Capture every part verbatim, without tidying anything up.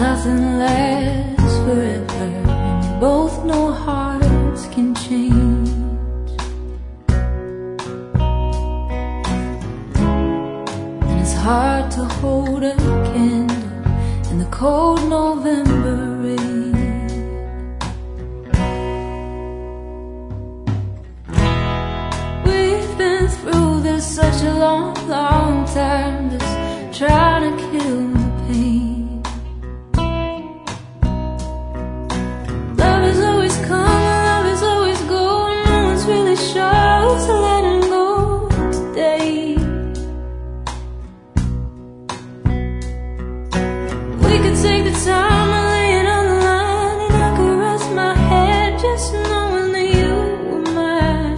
nothing lasts forever, and we both know hearts can change. And it's hard to hold a candle in the cold November rain. We've been through this such a long, long time, just trying to kill the pain. Love is always coming, love is always going, no one's really sure who's letting go today. We could take the time and lay it on the line, and I could rest my head just knowing that you were mine.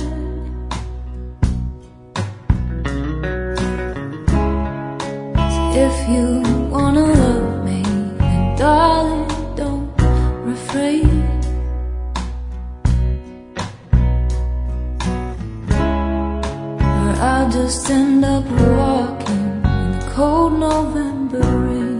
So if you wanna love me, then darling, don't refrain. Or I'll just end up walking in the cold November rain.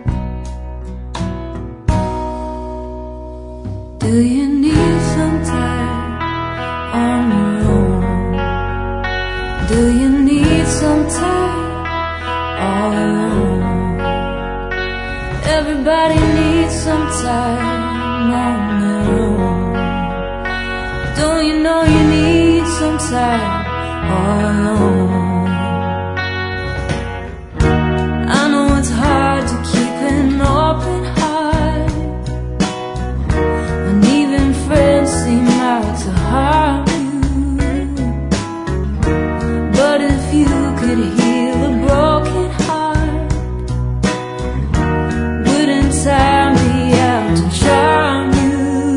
Do you need some time on your own? Do you need some time all alone? Everybody needs some time on their own. Don't you know you need some time all alone? I know it's hard to keep an open heart when even friends seem out to harm you. But if you could heal a broken heart, wouldn't time be out to charm you?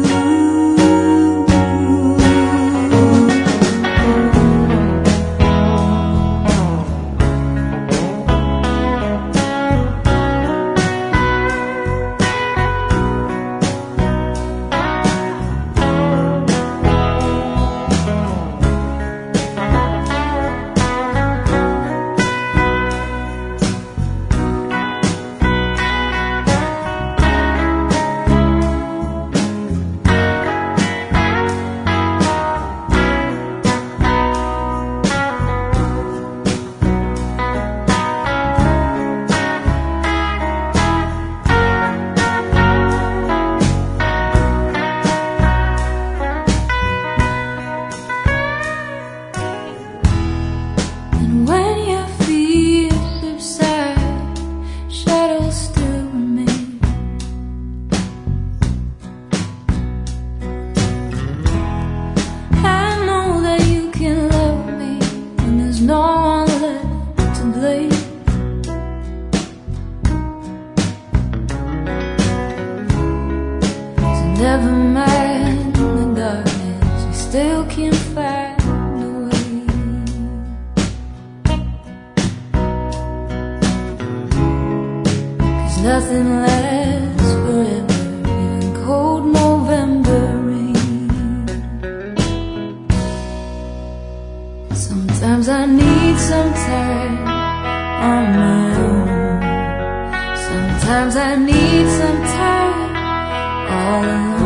No one left to blame. So never mind the darkness, we still can find a way. 'Cause nothing lasts forever, even cold November rain. Sometimes I need some time on my own. Sometimes I need some time all alone.